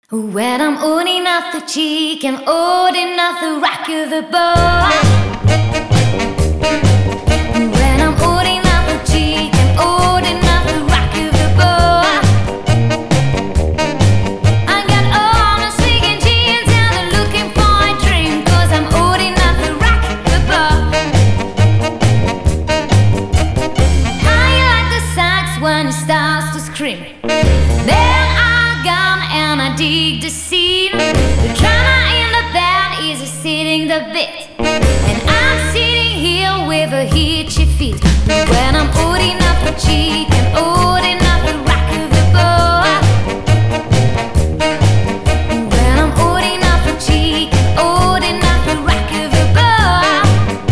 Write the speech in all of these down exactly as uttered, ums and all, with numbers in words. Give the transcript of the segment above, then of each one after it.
When I'm old enough to cheek and old enough to rock you the boat. When I'm old enough to cheek and old enough to rock you the boat. I got all the sneaking jeans and I'm looking for a dream, 'cause I'm old enough to rock the boat. How you like the sax when it starts to scream? Then I gone and I dig the scene. The drama in the band is sitting the bit, and I'm sitting here with a hitchy feet. When I'm old enough to cheat and old enough to rock the boat. When I'm old enough to cheat and old enough to rock the boat.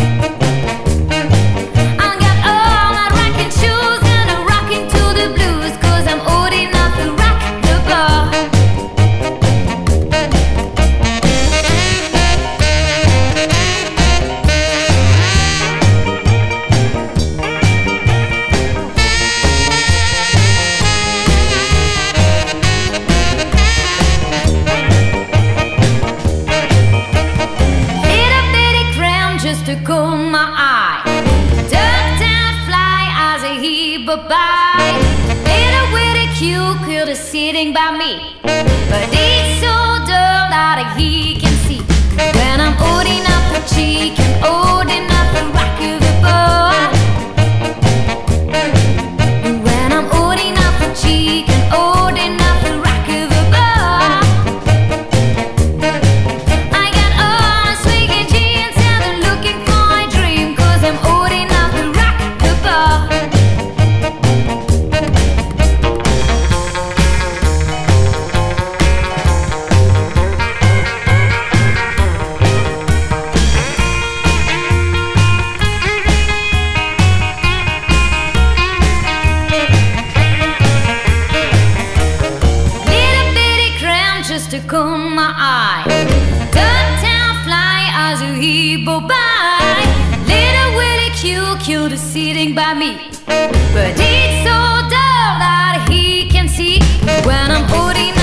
I got all my rocking shoes and I'm rocking to the blues, 'cause I'm old enough to rock the boat. To comb my eye, ducked and fly as a hebo by. Little witty cute could is sitting by me, but it's so dull that he can see. When I'm old enough to cheek and old enough to rock the boat. When I'm old enough to cheek and old enough to rock the boat. I got all the swinging jeans and I'm looking for a dream, 'cause I'm old enough to rock the boat. Little bitty crown just to comb my eye, ducked and fly as a hebo by. Little witty cute cute is sitting by me, but it's so dull that he can see. When I'm old enough